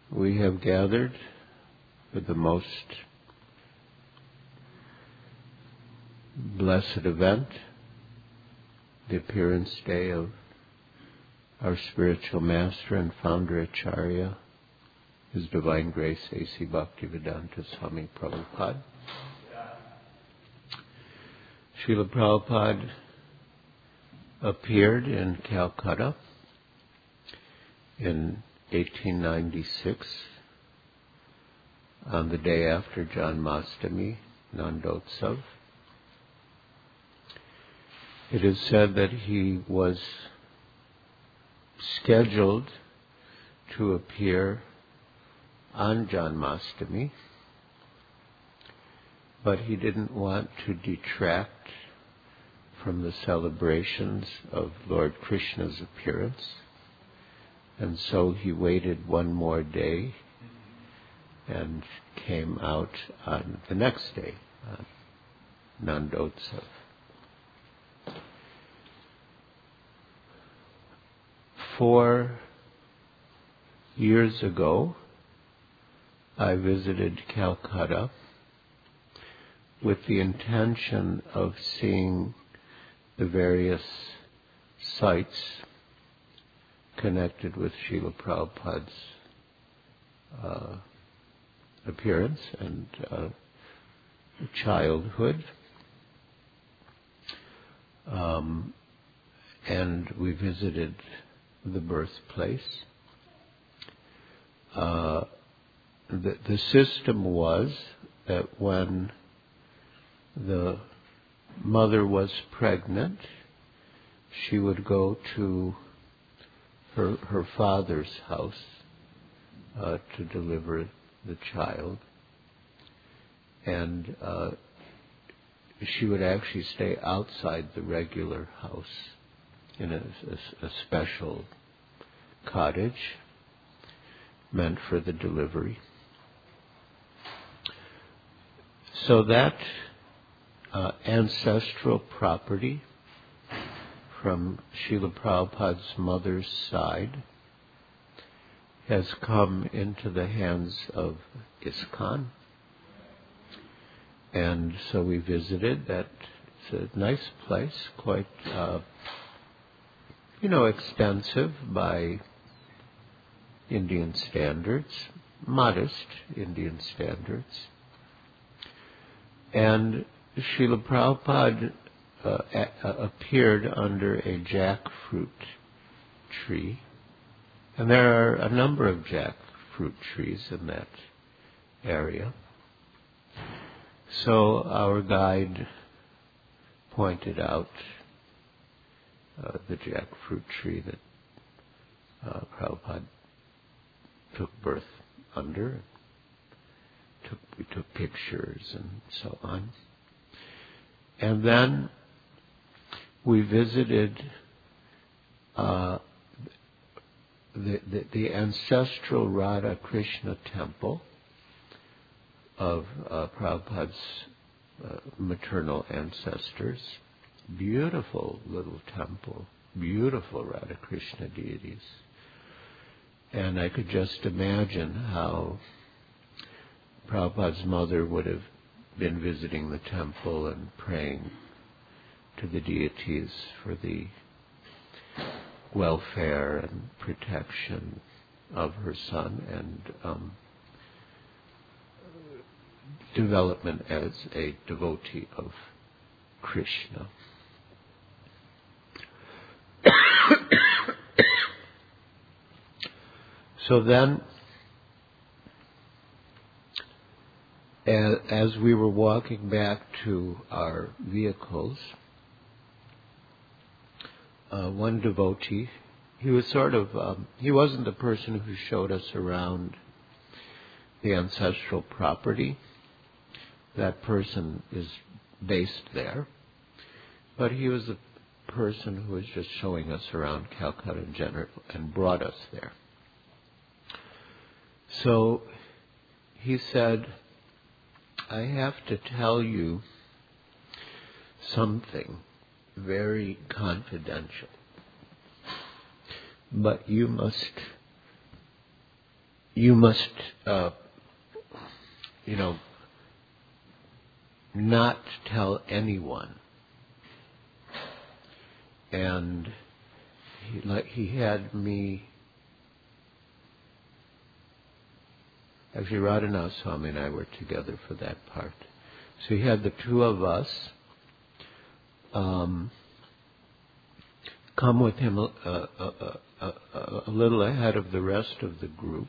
We have gathered for the most blessed event, the appearance day of our spiritual master and founder Acharya, His Divine Grace A.C. Bhaktivedanta Swami Prabhupada. Srila Prabhupada appeared in Calcutta in 1896 on the day after Janmashtami, Nandotsav. It is said that he was scheduled to appear on Janmashtami, but he didn't want to detract from the celebrations of Lord Krishna's appearance, and so he waited one more day and came out on the next day, on Nandotsav. 4 years ago, I visited Calcutta with the intention of seeing the various sites connected with Srila Prabhupada's appearance and childhood. And we visited the birthplace. The system was that when the mother was pregnant, she would go to her father's house to deliver the child, and she would actually stay outside the regular house in a special cottage meant for the delivery. So that ancestral property from Srila Prabhupada's mother's side has come into the hands of ISKCON. And so we visited that. It's a nice place, quite, extensive by Indian standards, modest Indian standards. And Srila Prabhupada appeared under a jackfruit tree. And there are a number of jackfruit trees in that area. So our guide pointed out the jackfruit tree that Prabhupada took birth under. We took pictures and so on. And then we visited the ancestral Radha Krishna temple of Prabhupada's maternal ancestors. Beautiful little temple, beautiful Radha Krishna deities. And I could just imagine how Prabhupada's mother would have been visiting the temple and praying to the deities for the welfare and protection of her son and development as a devotee of Krishna. So then, as we were walking back to our vehicles, one devotee, he was he wasn't the person who showed us around the ancestral property. That person is based there. But he was the person who was just showing us around Calcutta in general and brought us there. So he said, I have to tell you something very confidential, but you must you must, not tell anyone. And he had me, actually Radhanaswami and I were together for that part. So he had the two of us come with him a little ahead of the rest of the group.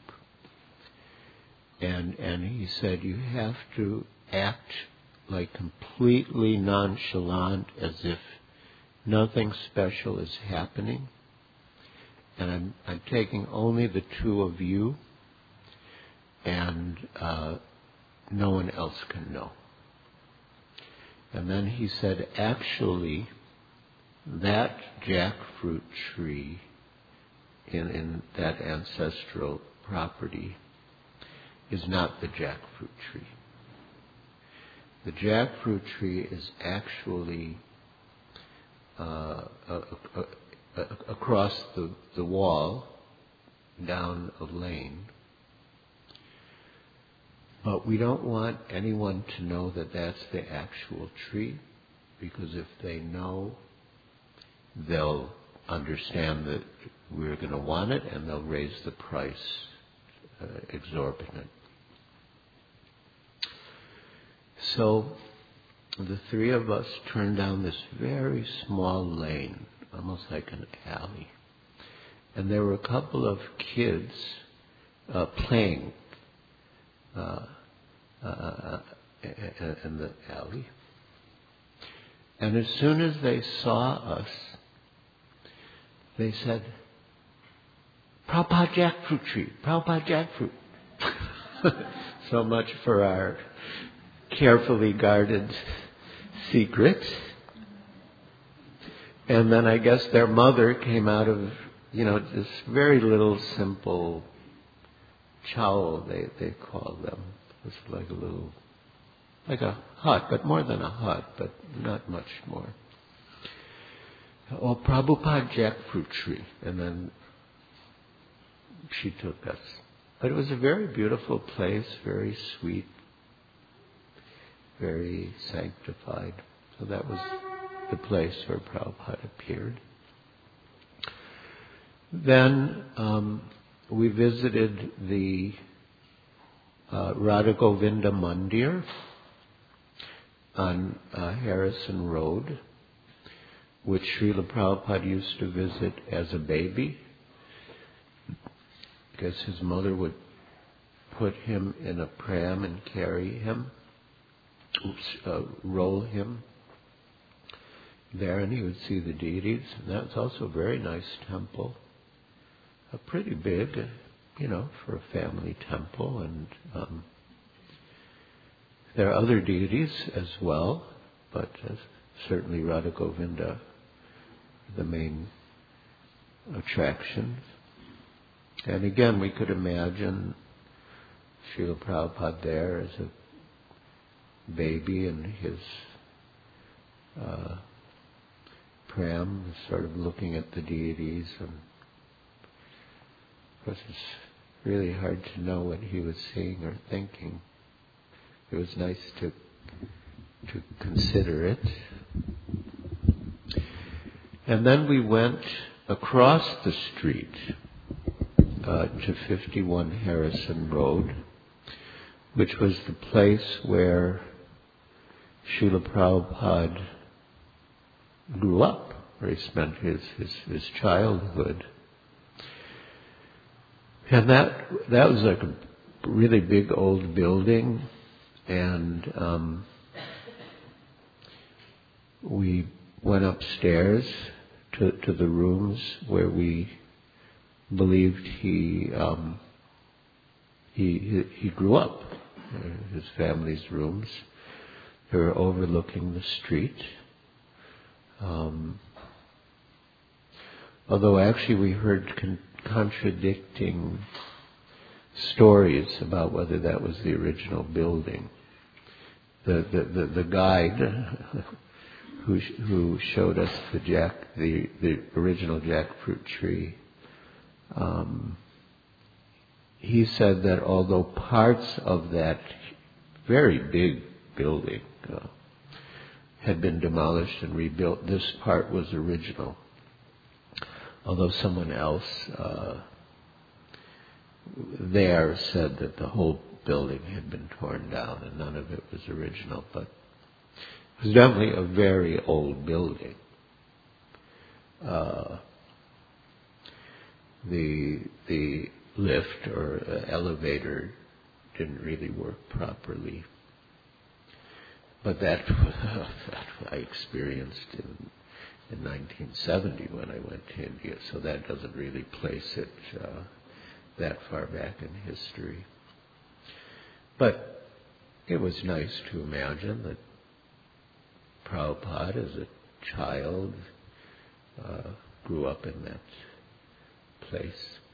And he said, you have to act like completely nonchalant, as if nothing special is happening. And I'm taking only the two of you, and no one else can know. And then he said, actually, that jackfruit tree in that ancestral property is not the jackfruit tree. The jackfruit tree is actually across the wall down a lane. But we don't want anyone to know that that's the actual tree, because if they know, they'll understand that we're going to want it, and they'll raise the price exorbitant. So the three of us turned down this very small lane, almost like an alley. And there were a couple of kids playing in the alley. And as soon as they saw us, they said, Prabhupada jackfruit tree, Prabhupada jackfruit. So much for our carefully guarded secret. And then I guess their mother came out of, this very little simple chowl, they call them. It's like a hut, but more than a hut, but not much more. Oh, Prabhupada jackfruit tree. And then she took us. But it was a very beautiful place, very sweet, very sanctified. So that was the place where Prabhupada appeared. Then we visited the Radha Govinda Mandir on Harrison Road, which Srila Prabhupada used to visit as a baby, because his mother would put him in a pram and carry him, roll him there, and he would see the deities. And that's also a very nice temple, pretty big, for a family temple. And there are other deities as well, but certainly Radha Govinda, the main attraction. And again, we could imagine Srila Prabhupada there as a baby in his pram, sort of looking at the deities. And of course, it's really hard to know what he was seeing or thinking. It was nice to consider it. And then we went across the street to 51 Harrison Road, which was the place where Srila Prabhupada grew up, where he spent his childhood. And that was like a really big old building, and we went upstairs to the rooms where we believed he grew up, his family's rooms. They were overlooking the street. Although actually we heard contradicting stories about whether that was the original building. The guide who showed us the original jackfruit tree, he said that although parts of that very big building had been demolished and rebuilt, this part was original. Although someone else there said that the whole building had been torn down and none of it was original, but it was definitely a very old building. The lift or elevator didn't really work properly. But that I experienced in 1970 when I went to India, so that doesn't really place it that far back in history. But it was nice to imagine that Prabhupada, as a child, grew up in that place.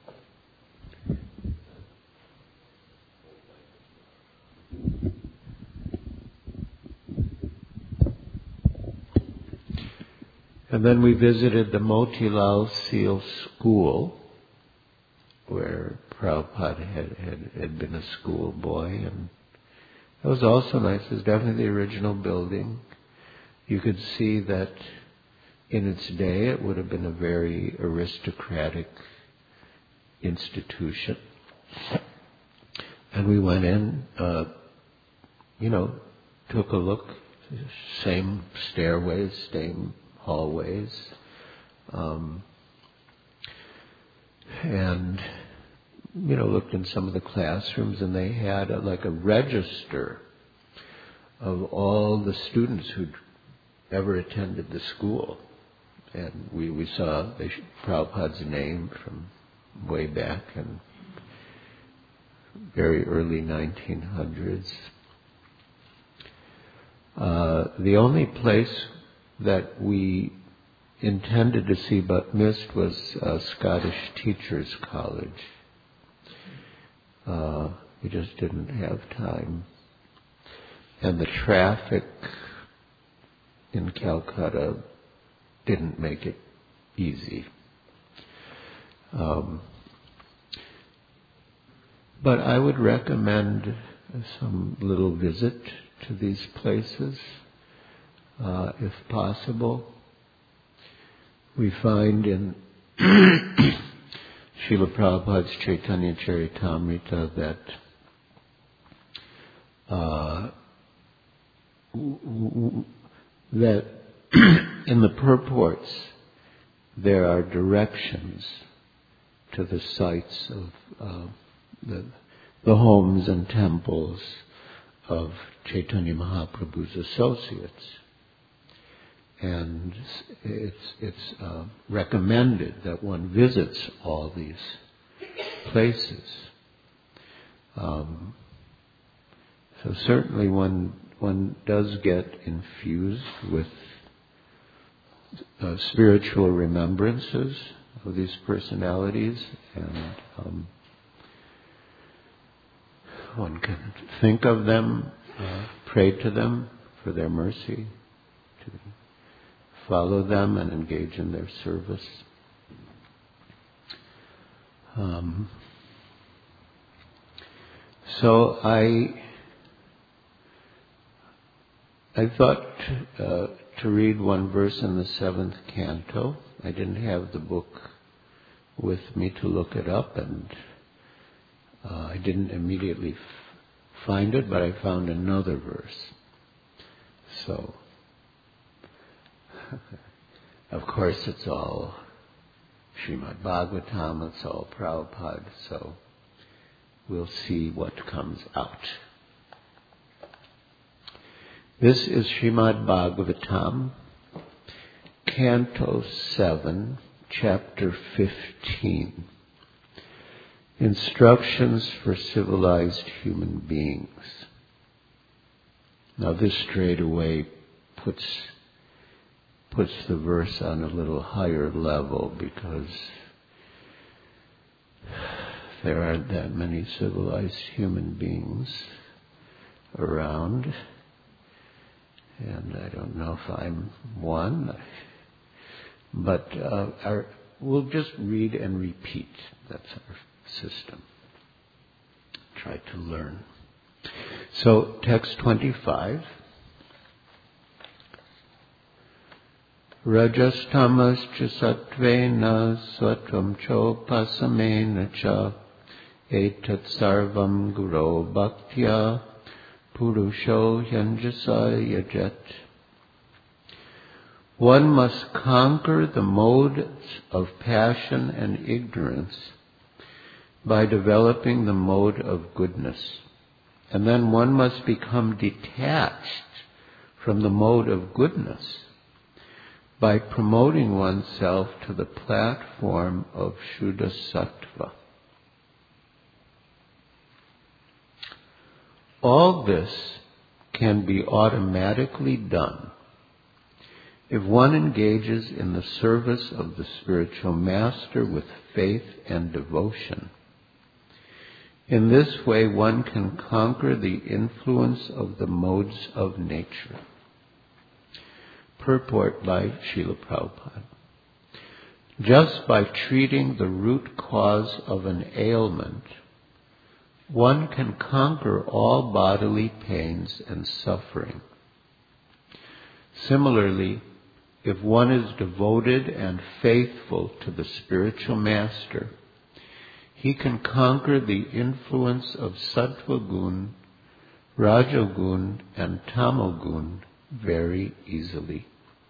And then we visited the Motilal Seal School, where Prabhupada had been a schoolboy, and it was also nice. It was definitely the original building. You could see that in its day it would have been a very aristocratic institution. And we went in, took a look, same stairways, same hallways, and looked in some of the classrooms, and they had a register of all the students who'd ever attended the school, and we saw Prabhupada's name from way back in very early 1900s. The only place that we intended to see but missed was Scottish Teachers College. We just didn't have time. And the traffic in Calcutta didn't make it easy. But I would recommend some little visit to these places, if possible. We find in Srila Prabhupada's Chaitanya Charitamrita that that in the purports there are directions to the sites of the homes and temples of Chaitanya Mahaprabhu's associates. And it's recommended that one visits all these places. So certainly one does get infused with spiritual remembrances of these personalities, and one can think of them, pray to them for their mercy, to follow them and engage in their service. So I thought to read one verse in the 7th canto. I didn't have the book with me to look it up, and I didn't immediately find it, but I found another verse. So, of course, it's all Srimad Bhagavatam, it's all Prabhupada, so we'll see what comes out. This is Srimad Bhagavatam, Canto 7, Chapter 15. Instructions for civilized human beings. Now this straight away puts the verse on a little higher level, because there aren't that many civilized human beings around. And I don't know if I'm one, but we'll just read and repeat. That's our system. try to learn. So, text 25. Rajastamascha sattvena svatvam chopasamena cha etat sarvam guro bhaktya purusho yanjasa yajet. One must conquer the modes of passion and ignorance by developing the mode of goodness. And then one must become detached from the mode of goodness by promoting oneself to the platform of Shuddha Sattva. All this can be automatically done if one engages in the service of the spiritual master with faith and devotion. In this way, one can conquer the influence of the modes of nature. Purport by Srila Prabhupada. Just by treating the root cause of an ailment, one can conquer all bodily pains and suffering. Similarly, if one is devoted and faithful to the spiritual master, he can conquer the influence of Sattva Gun, Rajogun, and Tamogun very easily.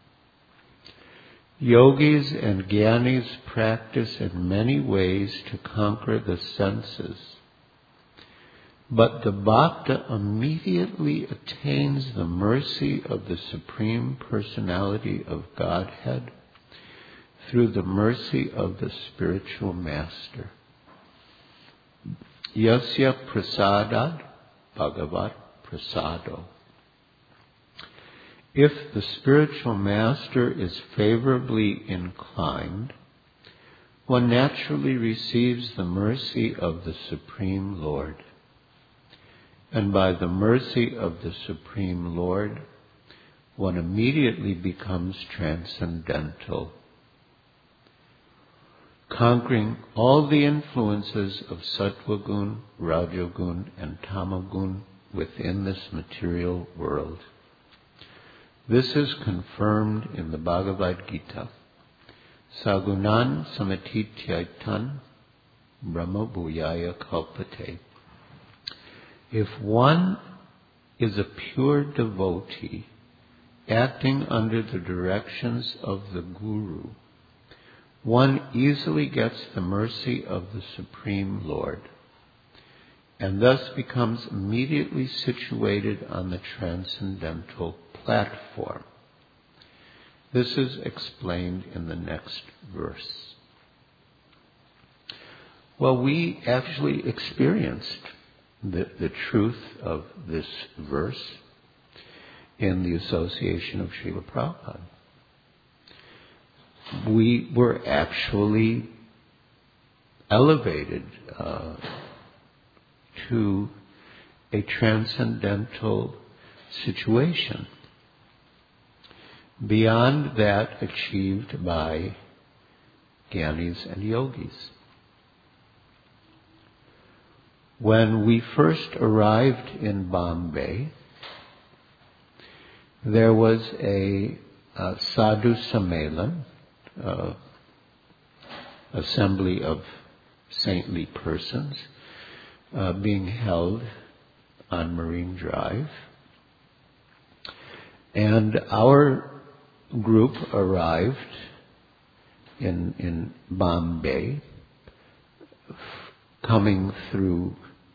Yogis and Gyanis practice in many ways to conquer the senses, but the Bhakta immediately attains the mercy of the Supreme Personality of Godhead through the mercy of the spiritual master. Yasya prasadad bhagavat prasado. If the spiritual master is favorably inclined, one naturally receives the mercy of the Supreme Lord. And by the mercy of the Supreme Lord, one immediately becomes transcendental, conquering all the influences of Sattva-gun, Rajogun, and Tamagun within this material world. This is confirmed in the Bhagavad Gita. Sagunan samatityaitan brahma bhuyaya kalpate. If one is a pure devotee, acting under the directions of the Guru, one easily gets the mercy of the Supreme Lord, and thus becomes immediately situated on the transcendental platform. This is explained in the next verse. Well, we actually experienced the truth of this verse in the association of Srila Prabhupada. We were actually elevated to a transcendental situation beyond that achieved by Gyanis and Yogis. When we first arrived in Bombay, there was a Sadhu Sammelan, assembly of saintly persons, being held on Marine Drive. And our group arrived in Bombay, coming through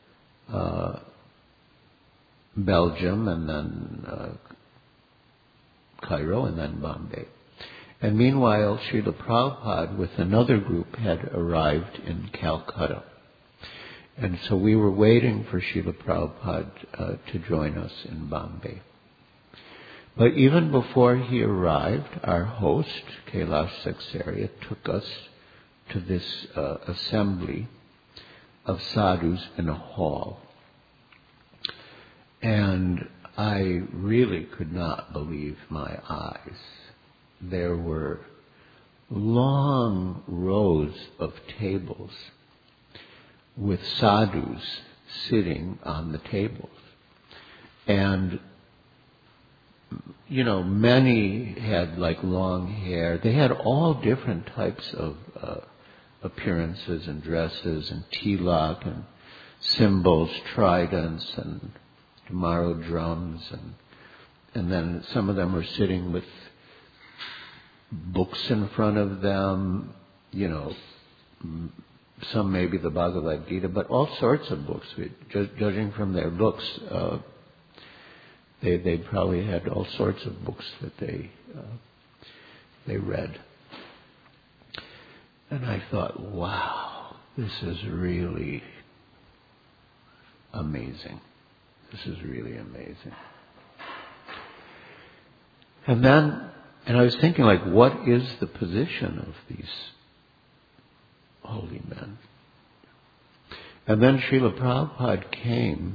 Belgium and then Cairo and then Bombay. And meanwhile, Srila Prabhupada with another group had arrived in Calcutta. And so we were waiting for Srila Prabhupada to join us in Bombay. But even before he arrived, our host, Kailash Saksarya, took us to this assembly of sadhus in a hall. And I really could not believe my eyes. There were long rows of tables with sadhus sitting on the tables. And, many had like long hair. They had all different types of appearances and dresses and tilak and cymbals, tridents and tomorrow drums, and then some of them were sitting with books in front of them, some maybe the Bhagavad Gita, but all sorts of books. Judging from their books, they probably had all sorts of books that they read. And I thought, wow, this is really amazing. This is really amazing. And I was thinking, like, what is the position of these holy men? And then Srila Prabhupada came,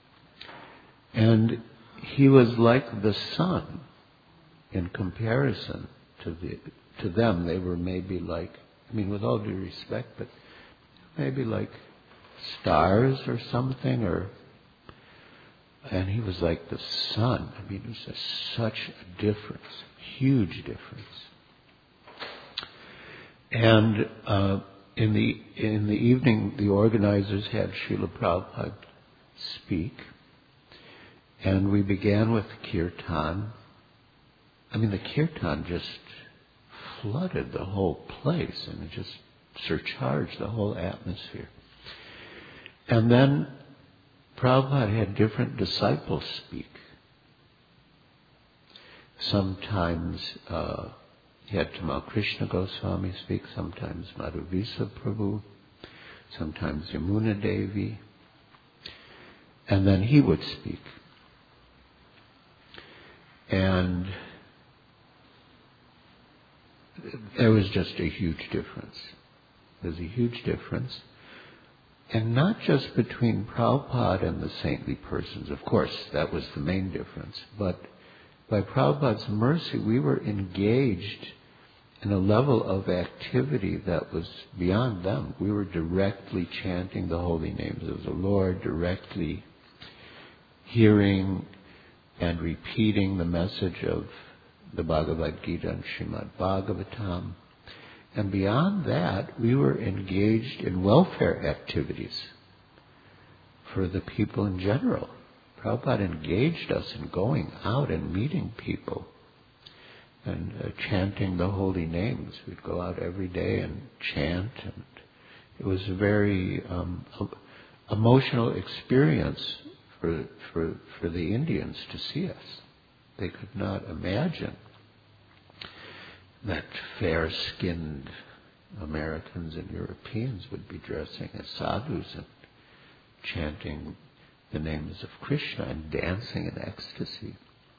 and he was like the sun in comparison to them. They were maybe like, with all due respect, but maybe like stars or something, and he was like the sun. It was just such a difference, huge difference. And in the evening, the organizers had Srila Prabhupada speak, and we began with kirtan. The kirtan just flooded the whole place, and it just surcharged the whole atmosphere. And then Prabhupada had different disciples speak. Sometimes he had Tamal Krishna Goswami speak, sometimes Madhuvisa Prabhu, sometimes Yamuna Devi, and then he would speak. And there was just a huge difference. There's a huge difference. And not just between Prabhupada and the saintly persons. Of course, that was the main difference. But by Prabhupada's mercy, we were engaged in a level of activity that was beyond them. We were directly chanting the holy names of the Lord, directly hearing and repeating the message of the Bhagavad Gita and Srimad Bhagavatam. And beyond that, we were engaged in welfare activities for the people in general. Prabhupada engaged us in going out and meeting people and chanting the holy names. We'd go out every day and chant, and it was a very emotional experience for the Indians to see us. They could not imagine that fair-skinned Americans and Europeans would be dressing as sadhus and chanting the names of Krishna and dancing in ecstasy.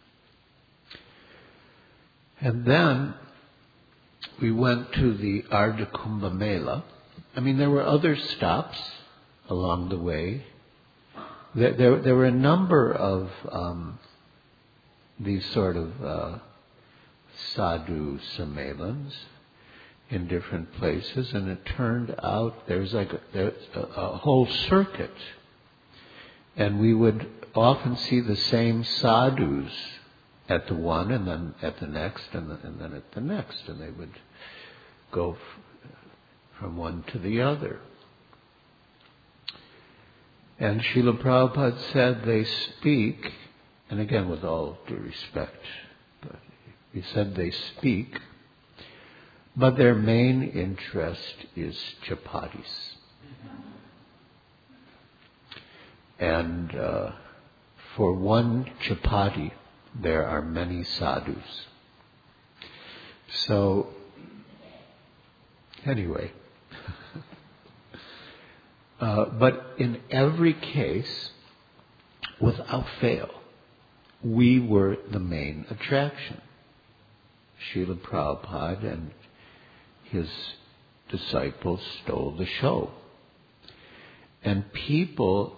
And then we went to the Ardha Kumbha Mela. There were other stops along the way. There were a number of these sort of sadhu sammelans in different places, and it turned out there's a whole circuit, and we would often see the same sadhus at the one, and then at the next, and then at the next, and they would go from one to the other. And Srila Prabhupada said they speak, and again with all due respect, but he said they speak, but their main interest is chapatis. And for one chapati, there are many sadhus. So, anyway, but in every case, without fail, we were the main attraction. Srila Prabhupada and his disciples stole the show. And people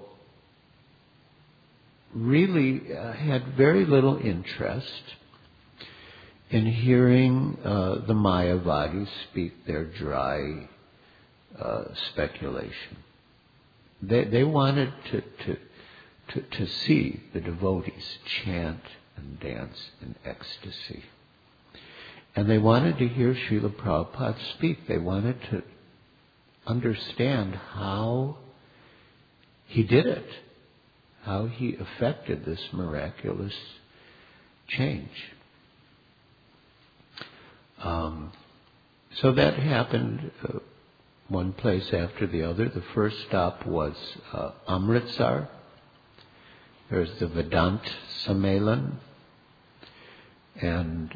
really had very little interest in hearing the Mayavadis speak their dry speculation. they wanted to see the devotees chant and dance in ecstasy. And they wanted to hear Srila Prabhupada speak. They wanted to understand how he did it, how he effected this miraculous change. So that happened one place after the other. The first stop was Amritsar. There's the Vedant Sammelan. And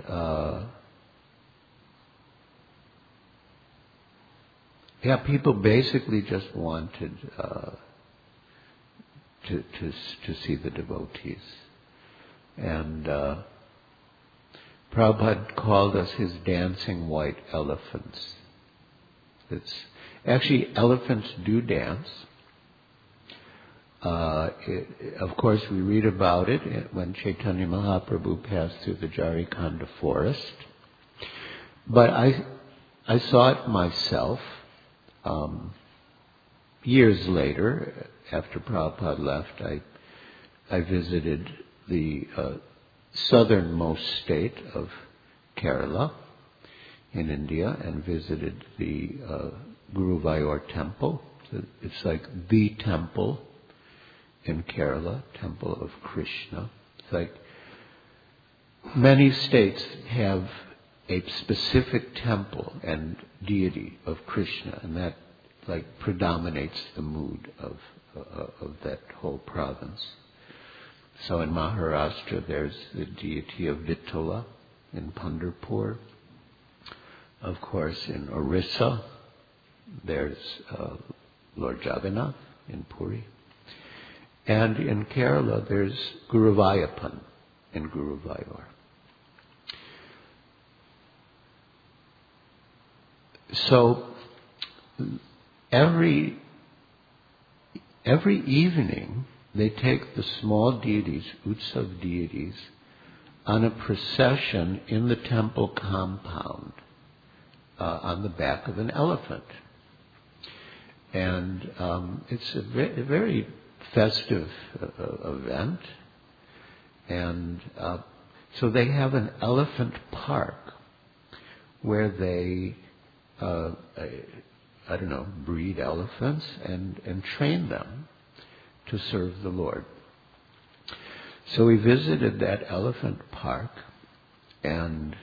people basically just wanted to see the devotees. And Prabhupada called us his dancing white elephants. It's actually, elephants do dance. Of course, we read about it when Chaitanya Mahaprabhu passed through the Jarikhanda forest. But I saw it myself years later. After Prabhupada left, I visited the southernmost state of Kerala in India and visited the Guruvayur temple. It's like the temple in Kerala, temple of Krishna. It's like many states have a specific temple and deity of Krishna, and that like predominates the mood of that whole province. So in Maharashtra, there's the deity of Vittala in Pandharpur. Of course, in Orissa, there's Lord Jagannath in Puri. And in Kerala, there's Guruvayappan in Guruvayur. So every evening, they take the small deities, Utsav deities, on a procession in the temple compound on the back of an elephant. And it's a very festive event. And so they have an elephant park where they, breed elephants and train them to serve the Lord. So we visited that elephant park, and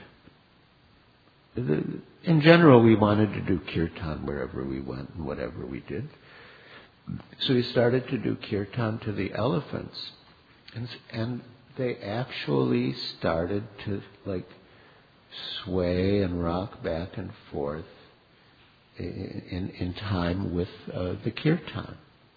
in general we wanted to do kirtan wherever we went and whatever we did. So we started to do kirtan to the elephants, and they actually started to like sway and rock back and forth in time with the kirtan.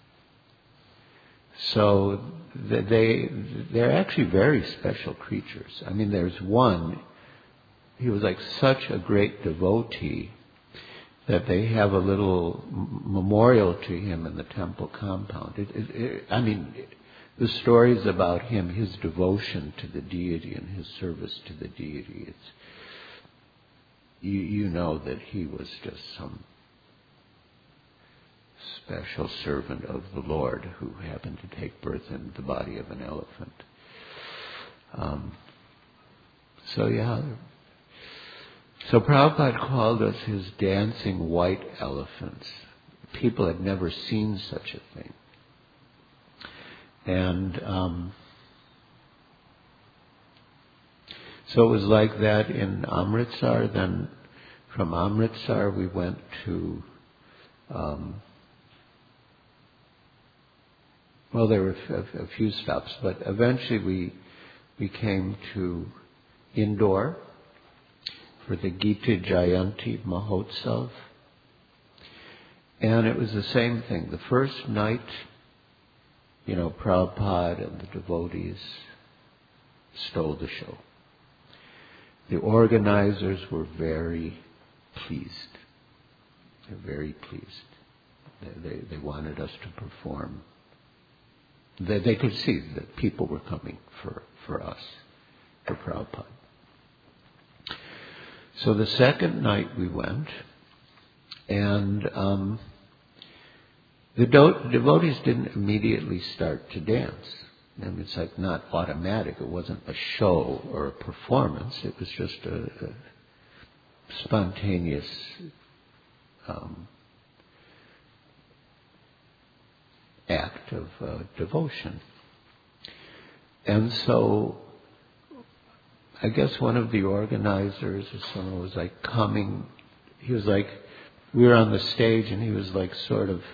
So they're actually very special creatures. I mean, there's one, he was like such a great devotee that they have a little memorial to him in the temple compound. The stories about him, his devotion to the deity and his service to the deity, you know that he was just some special servant of the Lord who happened to take birth in the body of an elephant. So Prabhupada called us his dancing white elephants. People had never seen such a thing. And so it was like that in Amritsar. Then from Amritsar we went to there were a few stops, but eventually we came to Indore for the Gita Jayanti Mahotsav. And it was the same thing. The first night, Prabhupada and the devotees stole the show. The organizers were very pleased. They're very pleased. They wanted us to perform. They could see that people were coming for us, for Prabhupada. So the second night we went, and The devotees didn't immediately start to dance. I mean, it's like not automatic. It wasn't a show or a performance. It was just a spontaneous act of devotion. And so I guess one of the organizers or someone was like coming, he was like, we were on the stage and he was like sort of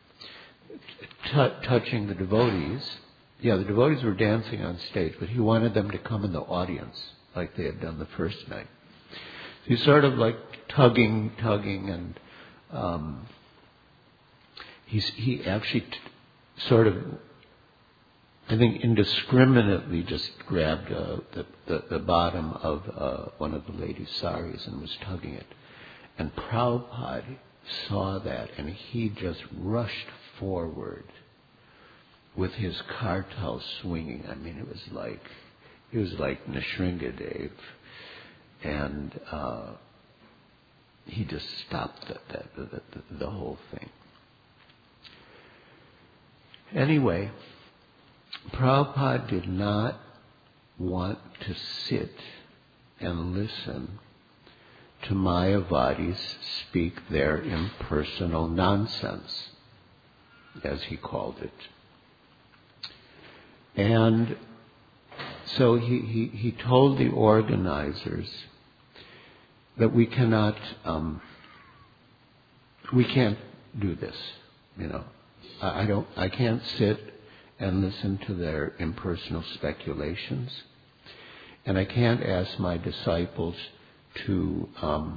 touching the devotees. Yeah, the devotees were dancing on stage, but he wanted them to come in the audience like they had done the first night. He's sort of like tugging, and he actually sort of, I think, indiscriminately just grabbed the bottom of one of the ladies' saris and was tugging it. And Prabhupada saw that, and he just rushed forward with his kartal swinging. I mean, he was like Nrsingadev, and he just stopped the whole thing. Anyway, Prabhupada did not want to sit and listen to Mayavadis speak their impersonal nonsense, as he called it. And so he told the organizers that we can't do this, you know. I can't sit and listen to their impersonal speculations, and I can't ask my disciples to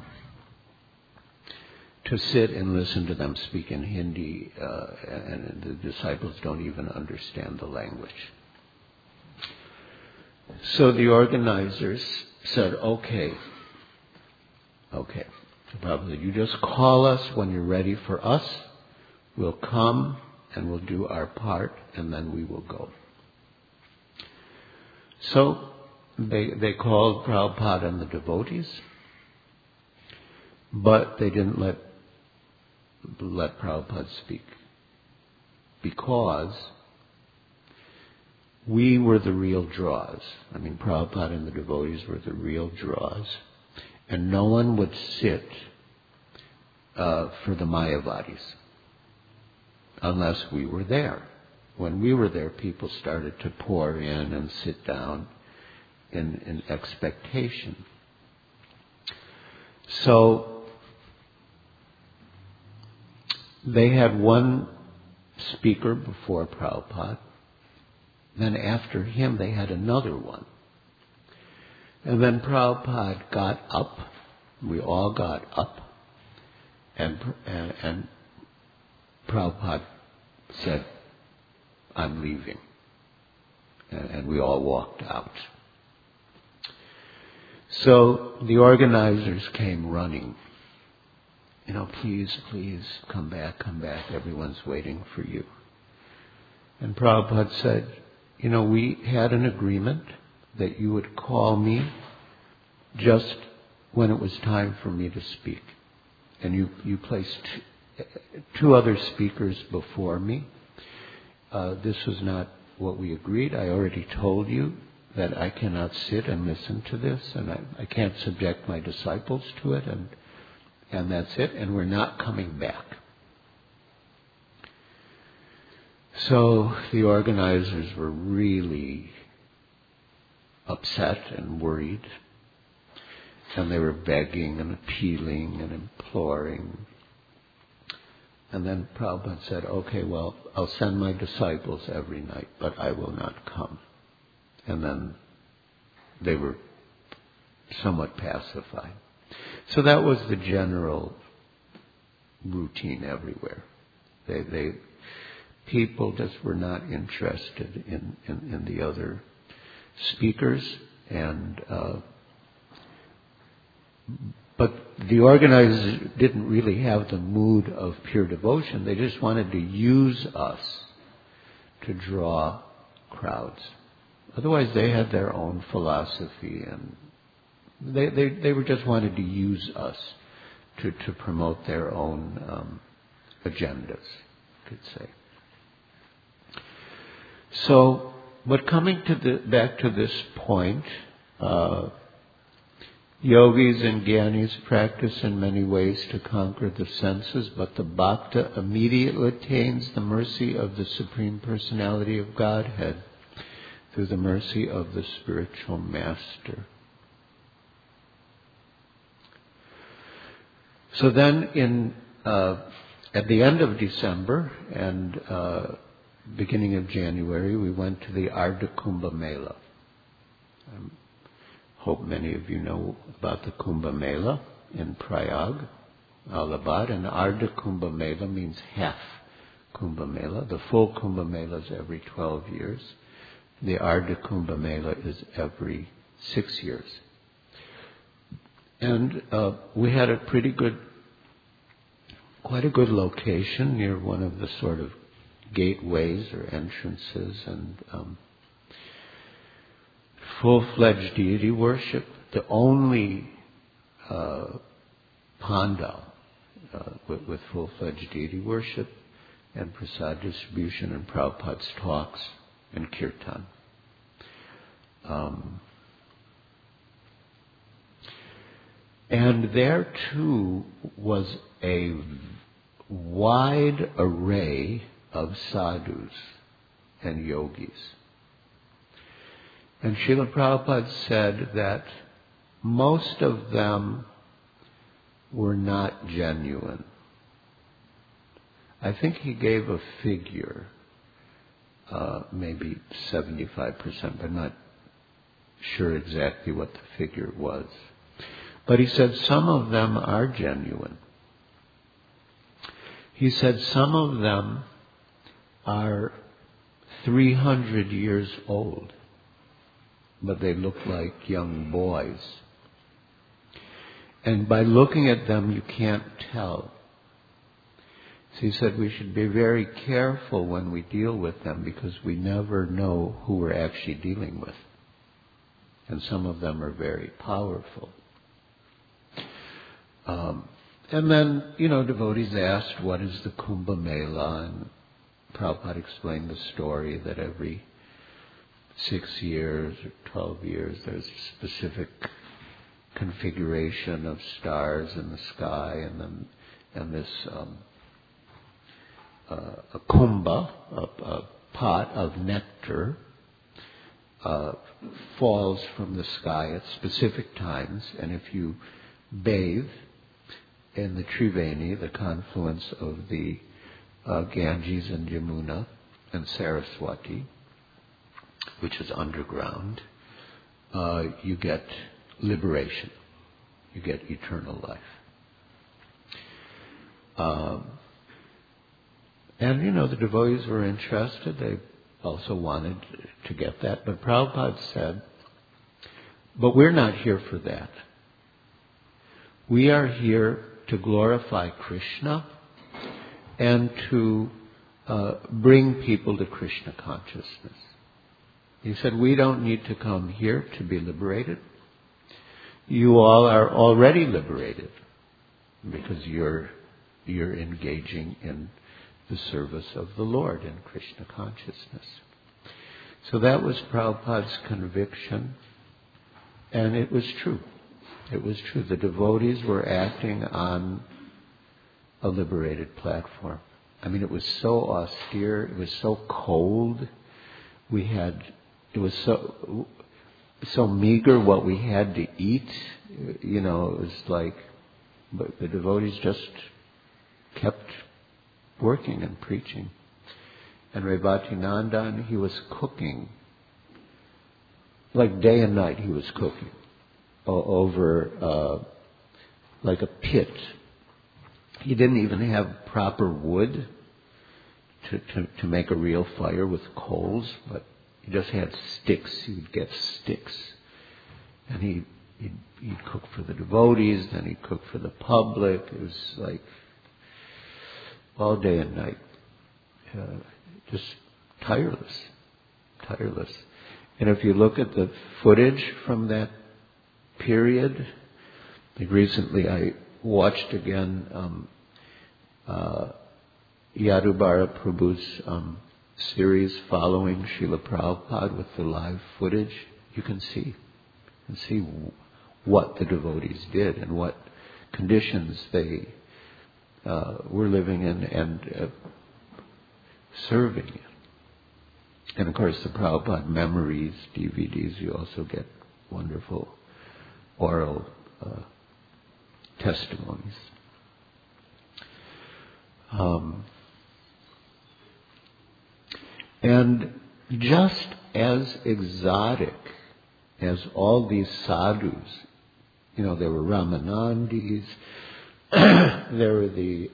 sit and listen to them speak in Hindi, and the disciples don't even understand the language. So the organizers said, okay. Prabhupada, you just call us when you're ready for us. We'll come and we'll do our part, and then we will go. So they called Prabhupada and the devotees, but they didn't let Prabhupada speak, because we were the real draws. I mean, Prabhupada and the devotees were the real draws, and no one would sit for the Mayavadis unless we were there. When we were there, people started to pour in and sit down in expectation. So they had one speaker before Prabhupada. Then after him, they had another one. And then Prabhupada got up. We all got up. And Prabhupada said, I'm leaving. And we all walked out. So the organizers came running. You know, please, come back. Everyone's waiting for you. And Prabhupada said, you know, we had an agreement that you would call me just when it was time for me to speak. And you placed two other speakers before me. This was not what we agreed. I already told you that I cannot sit and listen to this, and I can't subject my disciples to it, and that's it, and we're not coming back. So the organizers were really upset and worried, and they were begging and appealing and imploring. And then Prabhupada said, okay, well, I'll send my disciples every night, but I will not come. And then they were somewhat pacified. So that was the general routine everywhere. People just were not interested in the other speakers, but the organizers didn't really have the mood of pure devotion. They just wanted to use us to draw crowds. Otherwise, they had their own philosophy, and they were just wanted to use us to promote their own agendas. could say. So, but coming back to this point, yogis and gyanis practice in many ways to conquer the senses, but the bhakta immediately attains the mercy of the Supreme Personality of Godhead through the mercy of the spiritual master. So then at the end of December and beginning of January, we went to the Ardha Kumbh Mela. I hope many of you know about the Kumbh Mela in Prayag, Allahabad. And Ardha Kumbh Mela means half Kumbh Mela. The full Kumbh Mela is every 12 years. The Ardha Kumbh Mela is every 6 years. And we had quite a good location near one of the sort of gateways or entrances, and full-fledged deity worship. The only pandal with full-fledged deity worship and prasad distribution and Prabhupada's talks and kirtan. And there too was a wide array of sadhus and yogis. And Srila Prabhupada said that most of them were not genuine. I think he gave a figure, maybe 75%, but I'm not sure exactly what the figure was. But he said some of them are genuine. He said some of them are 300 years old, but they look like young boys. And by looking at them, you can't tell. So he said we should be very careful when we deal with them because we never know who we're actually dealing with. And some of them are very powerful. And then, devotees asked, what is the Kumbh Mela? And Prabhupada explained the story that every 6 years or 12 years there's a specific configuration of stars in the sky, and this a kumbha, a pot of nectar, falls from the sky at specific times, and if you bathe in the Triveni, the confluence of the Ganges and Yamuna and Saraswati, which is underground, you get liberation. You get eternal life. And the devotees were interested. They also wanted to get that. But Prabhupada said, but we're not here for that. We are here to glorify Krishna and to bring people to Krishna consciousness. He said, we don't need to come here to be liberated. You all are already liberated because you're engaging in the service of the Lord in Krishna consciousness. So that was Prabhupada's conviction, and it was true. It was true. The devotees were acting on a liberated platform. I mean, it was so austere. It was so cold. It was so meager what we had to eat. It was like, but the devotees just kept working and preaching. And Rebati Nandan, he was cooking. Like day and night he was cooking over like a pit. He didn't even have proper wood to make a real fire with coals, but he just had sticks. He would get sticks. And he'd cook for the devotees, then he'd cook for the public. It was like all day and night. Just tireless. And if you look at the footage from that period, like recently I watched again Yadubara Prabhu's series following Srila Prabhupada with the live footage, you can see what the devotees did and what conditions they were living in and serving in. And of course the Prabhupada memories, DVDs, you also get wonderful oral testimonies. And just as exotic as all these sadhus, there were Ramanandis, there were the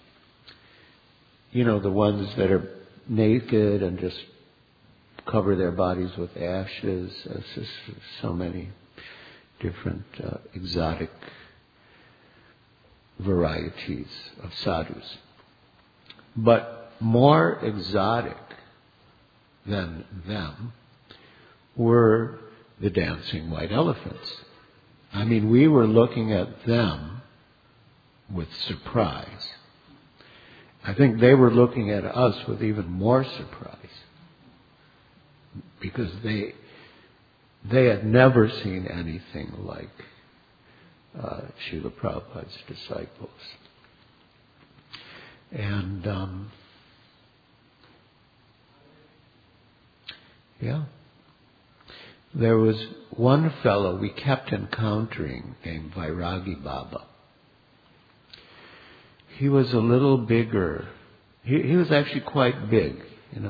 ones that are naked and just cover their bodies with ashes. There's just so many different exotic varieties of sadhus. But more exotic than them were the dancing white elephants. I mean, we were looking at them with surprise. I think they were looking at us with even more surprise, because they had never seen anything like Srila Prabhupada's disciples. And there was one fellow we kept encountering named Vairagi Baba. He was a little bigger. He was actually quite big,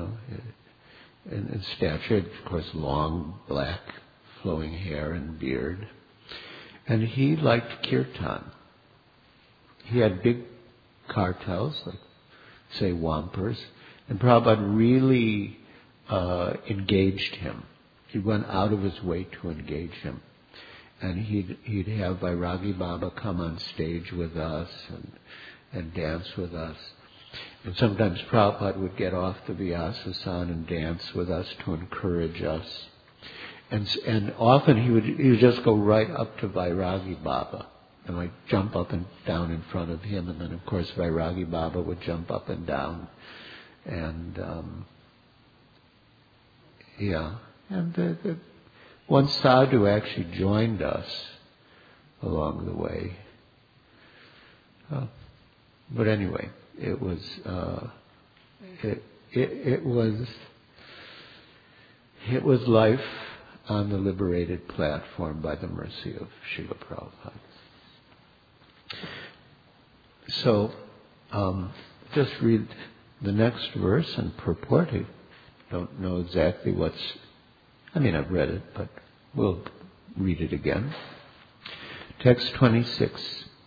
in stature. Of course, long, black, flowing hair and beard. And he liked kirtan. He had big cartels, like, say, Wampers. And Prabhupada really engaged him. He went out of his way to engage him. And he'd have Vairagi Baba come on stage with us and dance with us. And sometimes Prabhupada would get off the Vyasasan and dance with us to encourage us. And often he would just go right up to Vairagi Baba and like jump up and down in front of him. And then of course Vairagi Baba would jump up and down. And and the one sadhu actually joined us along the way. But anyway, it was life on the liberated platform by the mercy of Srila Prabhupada. So, just read the next verse and purport. I don't know exactly I've read it, but we'll read it again. Text 26.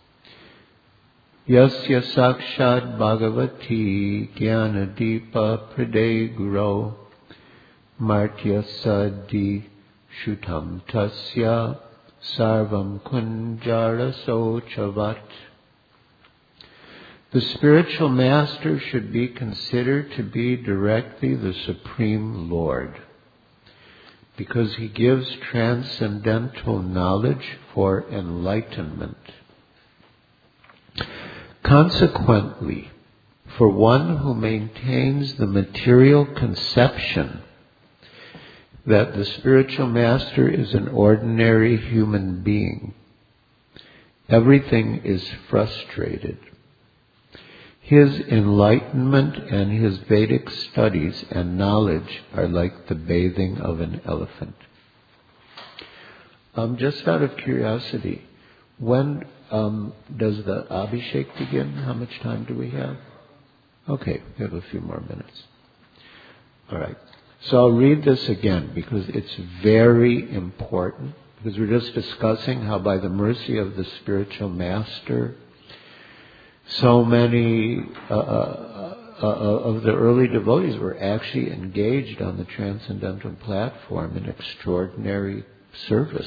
Yasya sakshad bhagavati jnanadipa prade guro martya sadi shutam tasya sarvam kunjara sochavat. The spiritual master should be considered to be directly the Supreme Lord, because he gives transcendental knowledge for enlightenment. Consequently, for one who maintains the material conception that the spiritual master is an ordinary human being, everything is frustrated. His enlightenment and his Vedic studies and knowledge are like the bathing of an elephant. Just out of curiosity, when does the Abhishek begin? How much time do we have? Okay, we have a few more minutes. All right. So I'll read this again because it's very important, because we're just discussing how by the mercy of the spiritual master, so many of the early devotees were actually engaged on the transcendental platform in extraordinary service.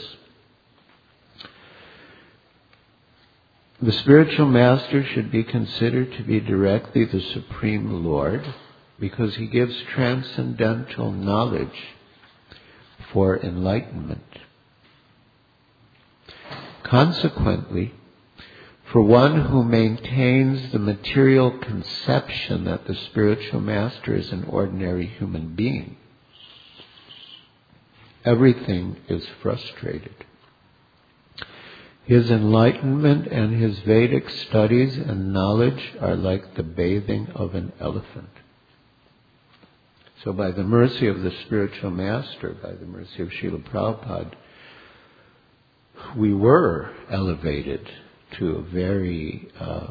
The spiritual master should be considered to be directly the Supreme Lord, because he gives transcendental knowledge for enlightenment. Consequently, For one who maintains the material conception that the spiritual master is an ordinary human being, everything is frustrated. His enlightenment and his Vedic studies and knowledge are like the bathing of an elephant. So by the mercy of the spiritual master, by the mercy of Srila Prabhupada, we were elevated to a very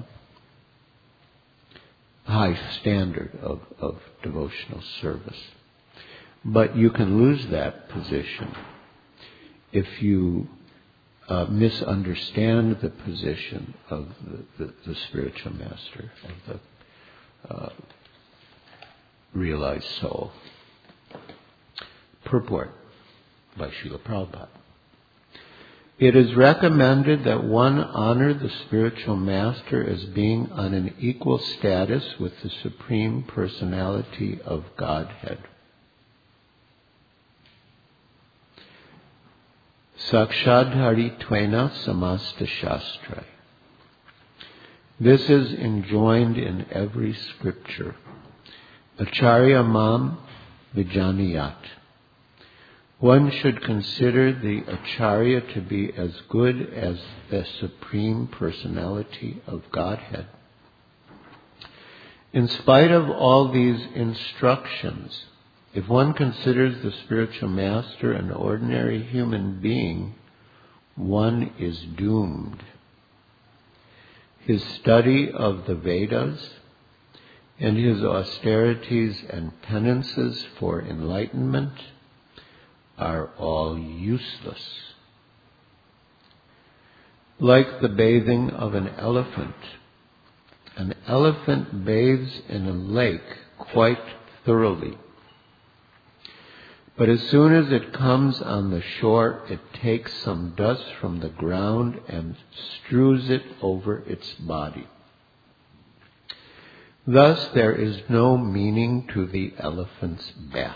high standard of devotional service. But you can lose that position if you misunderstand the position of the spiritual master, of the realized soul. Purport by Srila Prabhupada. It is recommended that one honor the spiritual master as being on an equal status with the Supreme Personality of Godhead. Sakshadhari Tvena Samasta Shastra. This is enjoined in every scripture. Acharya Mam Vijaniyat. One should consider the Acharya to be as good as the Supreme Personality of Godhead. In spite of all these instructions, if one considers the spiritual master an ordinary human being, one is doomed. His study of the Vedas and his austerities and penances for enlightenment are all useless. Like the bathing of an elephant bathes in a lake quite thoroughly. But as soon as it comes on the shore, it takes some dust from the ground and strews it over its body. Thus there is no meaning to the elephant's bath.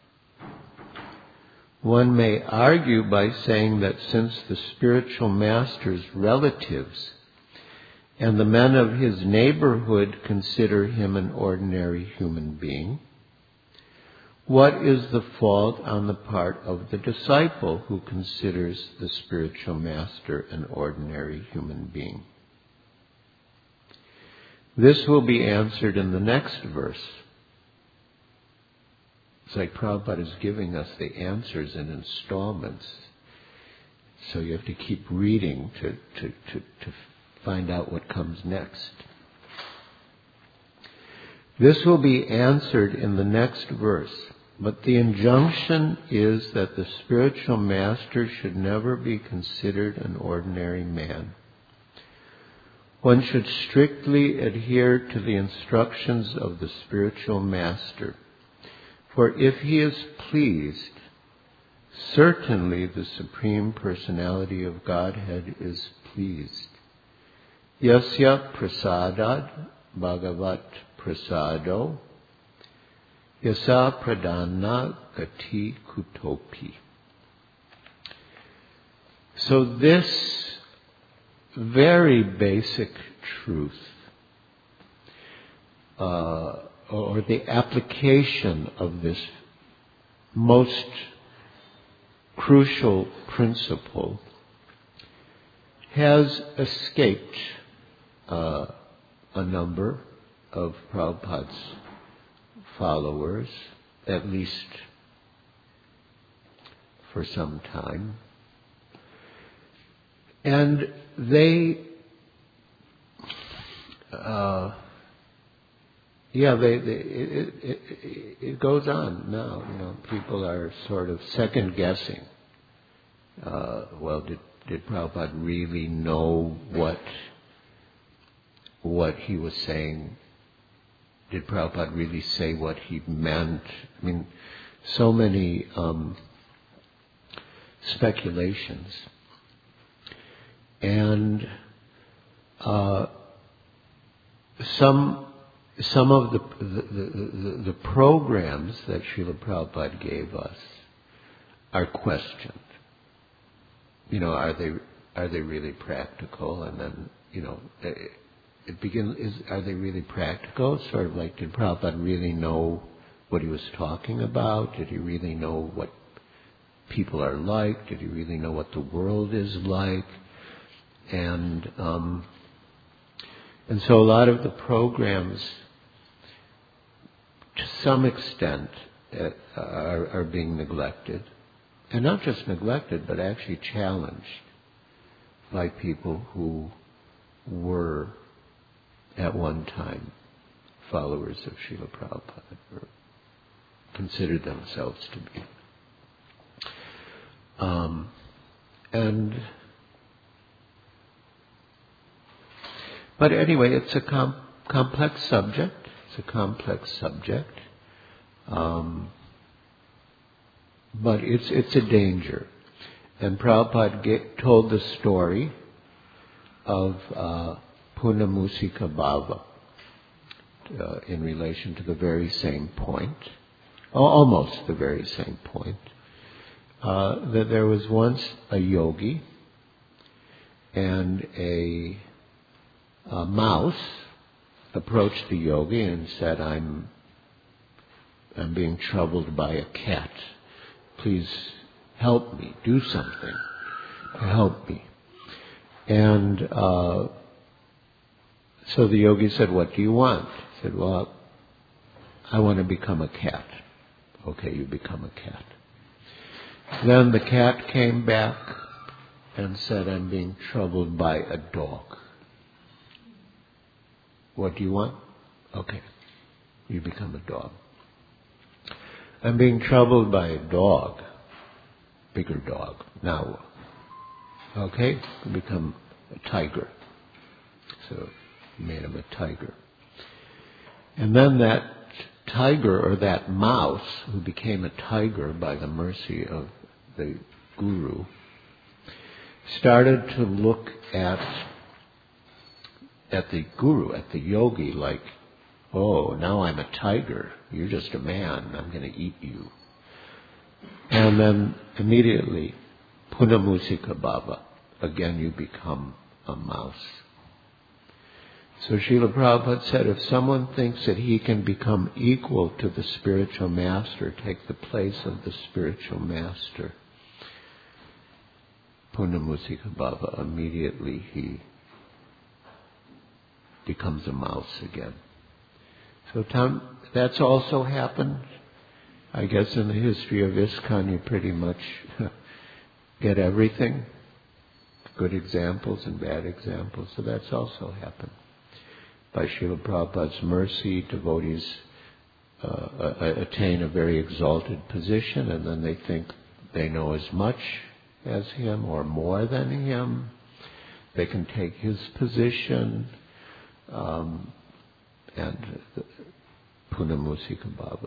One may argue by saying that since the spiritual master's relatives and the men of his neighborhood consider him an ordinary human being, what is the fault on the part of the disciple who considers the spiritual master an ordinary human being? This will be answered in the next verse. It's like Prabhupada is giving us the answers in installments. So you have to keep reading to find out what comes next. This will be answered in the next verse. But the injunction is that the spiritual master should never be considered an ordinary man. One should strictly adhere to the instructions of the spiritual master. For if he is pleased, certainly the Supreme Personality of Godhead is pleased. Yasya prasadad bhagavat prasado yasa pradana gati kutopi. So this very basic truth, or the application of this most crucial principle, has escaped a number of Prabhupada's followers, at least for some time. And it goes on now. People are sort of second guessing. Did Prabhupada really know what he was saying? Did Prabhupada really say what he meant? I mean, so many speculations. And some of the programs that Srila Prabhupada gave us are questioned. Are they really practical? And then, are they really practical? It's sort of like, did Prabhupada really know what he was talking about? Did he really know what people are like? Did he really know what the world is like? And so a lot of the programs, to some extent, are being neglected. And not just neglected, but actually challenged by people who were at one time followers of Srila Prabhupada, or considered themselves to be. But anyway, it's a complex subject. It's a complex subject. But it's a danger. And Prabhupada told the story of Punamusika Bhava in relation to the very same point, almost the very same point, that there was once a yogi and a mouse approached the yogi and said, I'm being troubled by a cat. Please help me, do something to help me. And so the yogi said, what do you want? He said, well, I want to become a cat. Okay, you become a cat. Then the cat came back and said, I'm being troubled by a dog. What do you want? Okay, you become a dog. I'm being troubled by a dog, bigger dog. Now, okay, you become a tiger. So you made him a tiger. And then that tiger, or that mouse, who became a tiger by the mercy of the guru, started to look at the guru, at the yogi, like, oh, now I'm a tiger. You're just a man. I'm going to eat you. And then immediately, Punamusika Bhava, again you become a mouse. So Srila Prabhupada said, if someone thinks that he can become equal to the spiritual master, take the place of the spiritual master, Punamusika Bhava, immediately he becomes a mouse again. So that's also happened. I guess in the history of ISKCON you pretty much get everything. Good examples and bad examples. So that's also happened. By Srila Prabhupada's mercy, devotees attain a very exalted position, and then they think they know as much as him or more than him. They can take his position. And Punamusika Bhava.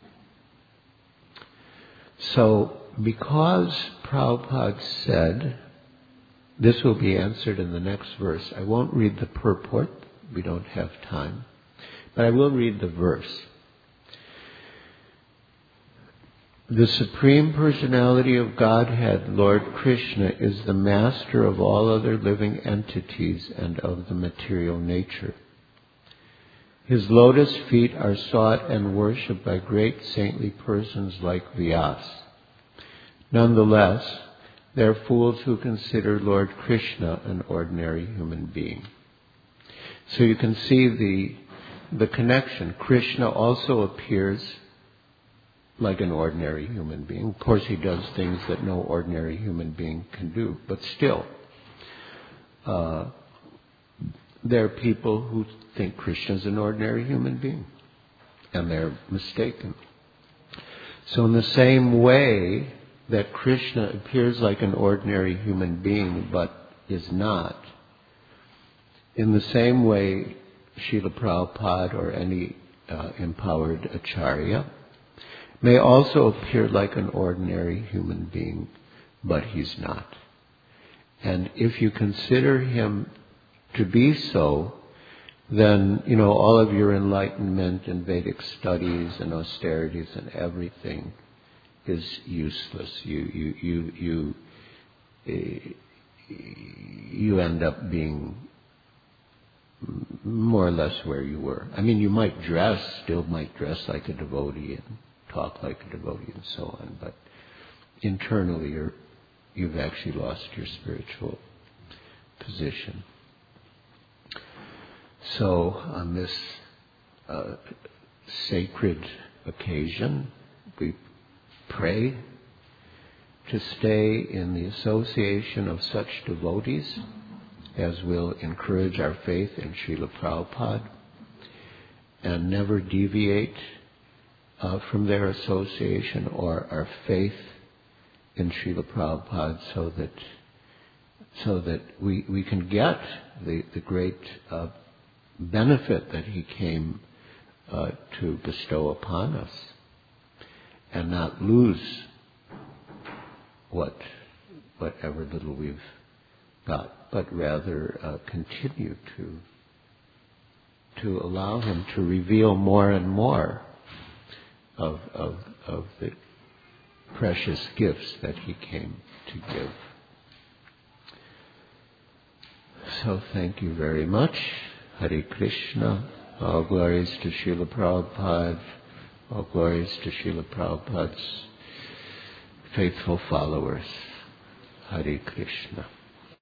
So, because Prabhupada said, this will be answered in the next verse. I won't read the purport, we don't have time, but I will read the verse. The Supreme Personality of Godhead, Lord Krishna, is the master of all other living entities and of the material nature. His lotus feet are sought and worshipped by great saintly persons like Vyas. Nonetheless, there are fools who consider Lord Krishna an ordinary human being. So you can see the connection. Krishna also appears like an ordinary human being. Of course, he does things that no ordinary human being can do, but still, there are people who think Krishna is an ordinary human being, and they're mistaken. So in the same way that Krishna appears like an ordinary human being, but is not, in the same way Srila Prabhupada or any empowered acharya may also appear like an ordinary human being, but he's not. And if you consider him to be so, then, all of your enlightenment and Vedic studies and austerities and everything is useless. You end up being more or less where you were. I mean, you might still might dress like a devotee and talk like a devotee and so on, but internally you've actually lost your spiritual position. So on this sacred occasion, we pray to stay in the association of such devotees as will encourage our faith in Srila Prabhupada and never deviate from their association or our faith in Srila Prabhupada, so that we can get the great benefit that he came to bestow upon us, and not lose whatever little we've got, but rather continue to allow him to reveal more and more of the precious gifts that he came to give. So thank you very much. Hare Krishna. All glories to Srila Prabhupada. All glories to Srila Prabhupada's faithful followers. Hare Krishna.